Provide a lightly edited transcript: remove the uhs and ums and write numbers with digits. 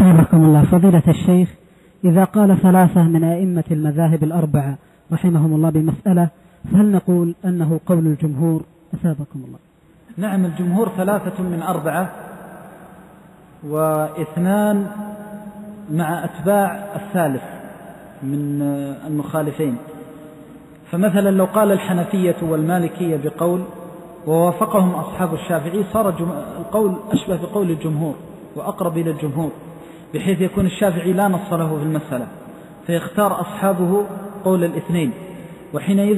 أثابكم الله. فضيلة الشيخ، إذا قال ثلاثة من أئمة المذاهب الأربعة رحمهم الله بمسألة، فهل نقول أنه قول الجمهور؟ أثابكم الله. نعم، الجمهور 3 من 4 و2 مع أتباع الثالث من المخالفين. فمثلا لو قال الحنفية والمالكية بقول ووافقهم أصحاب الشافعي، صار القول أشبه بقول الجمهور وأقرب إلى الجمهور، بحيث يكون الشافعي لا نص له في المسألة، فيختار أصحابه قول الاثنين، وحينئذ